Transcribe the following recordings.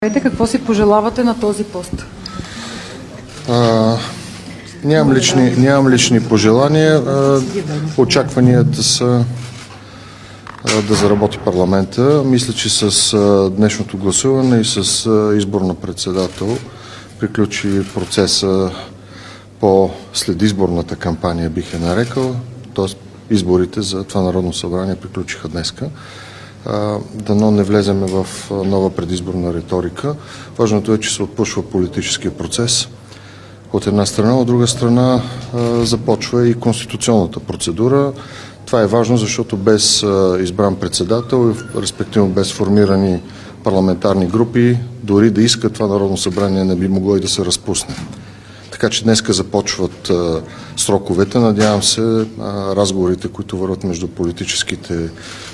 Какво си пожелавате на този пост? Нямам лични пожелания. Очакванията са да заработи парламента. Мисля, че с днешното гласуване и с избор на председател приключи процеса по следизборната кампания, бих я нарекал. Т.е. изборите за това Народно събрание приключиха днеска. Дано не влеземе в нова предизборна риторика. Важното е, че се отпушва политическия процес от една страна, от друга страна започва и конституционната процедура. Това е важно, защото без избран председател, респективно без формирани парламентарни групи, дори да искат това Народно събрание не би могло и да се разпусне. Така че днеска започват сроковете. Надявам се разговорите, които върват между политическите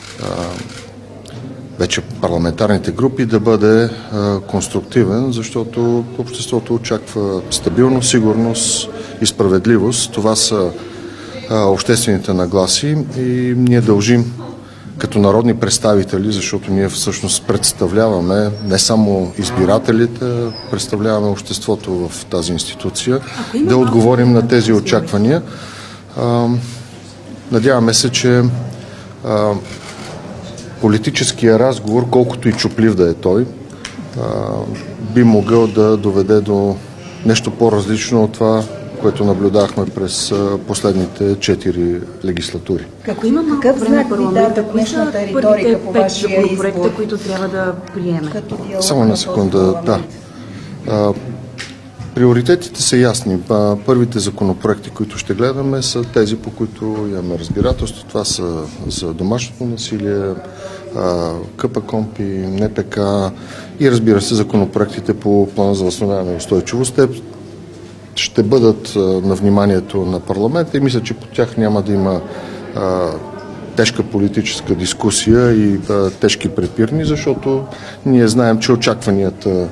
вече парламентарните групи, да бъде конструктивен, защото обществото очаква стабилност, сигурност и справедливост. Това са обществените нагласи и ние дължим като народни представители, защото ние всъщност представляваме не само избирателите, представляваме обществото в тази институция, да отговорим на тези очаквания. Надяваме се, че политическия разговор, колкото и чуплив да е той, би могъл да доведе до нещо по-различно от това, което наблюдахме през последните 4 легислатури. Ако има какъв знак парламента, кои са първите 5 законопроекта, които трябва да приеме? Само една секунда, да. Приоритетите са ясни. Първите законопроекти, които ще гледаме, са тези, по които имаме разбирателство. Това са за домашното насилие, КПКОНПИ, НПК и разбира се законопроектите по плана за възстановяване и устойчивост. Те ще бъдат на вниманието на парламента и мисля, че по тях няма да има тежка политическа дискусия и тежки препирни, защото ние знаем, че очакванията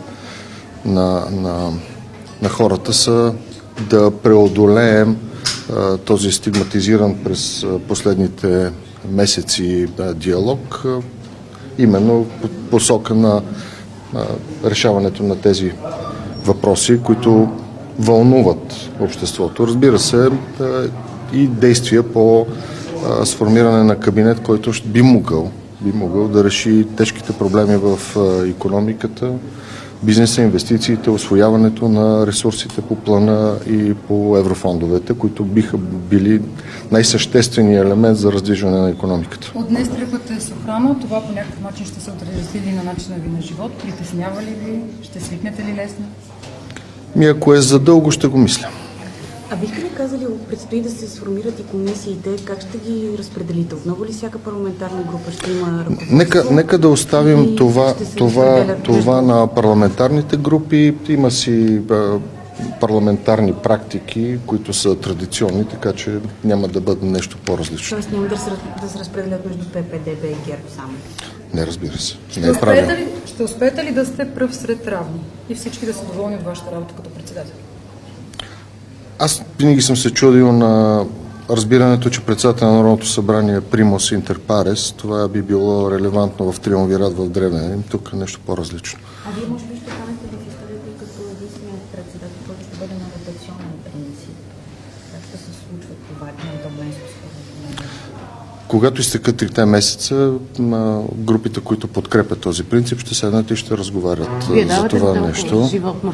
на хората са да преодолеем този стигматизиран през последните месеци диалог, именно по посока на решаването на тези въпроси, които вълнуват обществото. Разбира се, и действия по сформиране на кабинет, който би могъл да реши тежките проблеми в икономиката, бизнеса, инвестициите, освояването на ресурсите по плана и по еврофондовете, които биха били най-същественият елемент за раздвижване на икономиката. От днес тръгвате с охрана. Това по някакъв начин ще се отрази ли на начина ви на живот? Притеснява ли ви? Ще свикнете ли лесно? Ако е за дълго, ще го мисля. А бихте ли казали, предстои да се сформират и комисиите, как ще ги разпределите? Отново ли всяка парламентарна група ще има ръководство? Нека да оставим това на парламентарните групи. Има си парламентарни практики, които са традиционни, така че няма да бъде нещо по-различно. Тоест няма да се разпределят между ПП-ДБ и ГЕРБ само? Не, разбира се. Не е правилно. Ще успеете ли да сте пръв сред равни и всички да са доволни от вашата работа като председател? Аз винаги съм се чудил на разбирането, че председател на Народното събрание примус интер парес, това би било релевантно в триумвират в Древен Рим, тук е нещо по-различно. А вие може би ще станете в историята като единственият председател, който ще бъде на ротационен принцип. Как ще се случва това междуменско споразумение? Когато изтекат 3 месеца, групите, които подкрепят този принцип, ще седнат и ще разговарят за това нещо.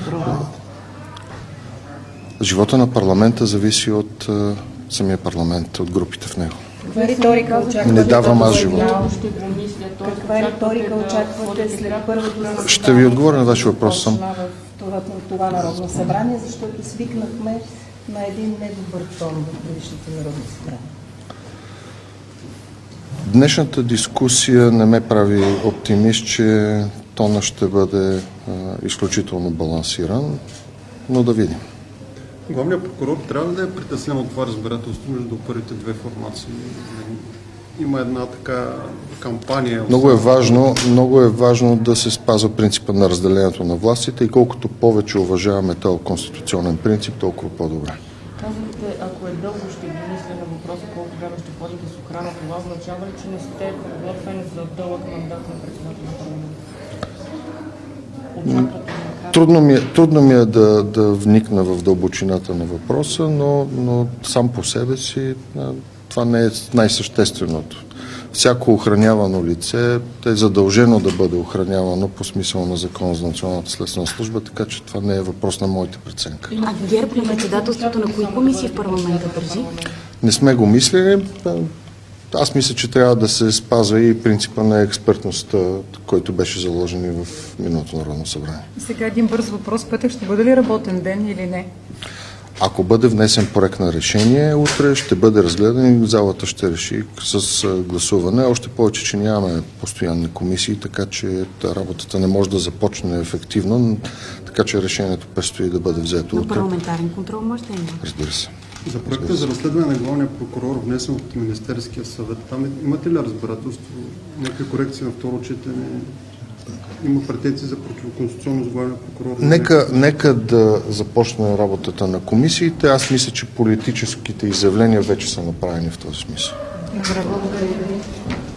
Живота на парламента зависи от самия парламент, от групите в него. Каква риторика очаквате? Не давам аз живота. Каква риторика очаквате след първото? Ще ви отговоря на вашия въпрос сам. Това Народно събрание, защото свикнахме на един недобър тон в предишните Народни събрания. Днешната дискусия не ме прави оптимист, че тона ще бъде изключително балансиран, но да видим. Главният прокурор трябва да е притеснен от това разбирателство между първите две формации. Има една така кампания. Много е важно да се спазва принципа на разделението на властите и колкото повече уважаваме този конституционен принцип, толкова по-добре. Казвате, ако е дълго ще ги мисля на въпроса колко време ще ходите с охрана, това означава ли, че не сте подготвени за дълъг мандат на председател на парламента? Трудно ми е да вникна в дълбочината на въпроса, но сам по себе си това не е най-същественото. Всяко охранявано лице е задължено да бъде охранявано по смисъл на Закона за Националната следствена служба, така че това не е въпрос на моята преценка. А ГЕРБ на председателството на кои комисии в парламента държи? Не сме го мислили. Аз мисля, че трябва да се спазва и принципа на експертността, който беше заложен и в миналото Народно събрание. Сега един бърз въпрос. Петък, ще бъде ли работен ден или не? Ако бъде внесен проект на решение, утре ще бъде разгледан и залата ще реши с гласуване. Още повече, че нямаме постоянни комисии, така че работата не може да започне ефективно, така че решението предстои да бъде взето Но утре. парламентарен контрол може да има. Разбира се. За проекта за разследване на главния прокурор, внесен от Министерския съвет, там имате ли разбирателство, някакви корекции на второ четене? Има претенции за противоконституционност главния прокурор? Нека да започне работата на комисиите. Аз мисля, че политическите изявления вече са направени в този смисъл. Добре, благодаря ви.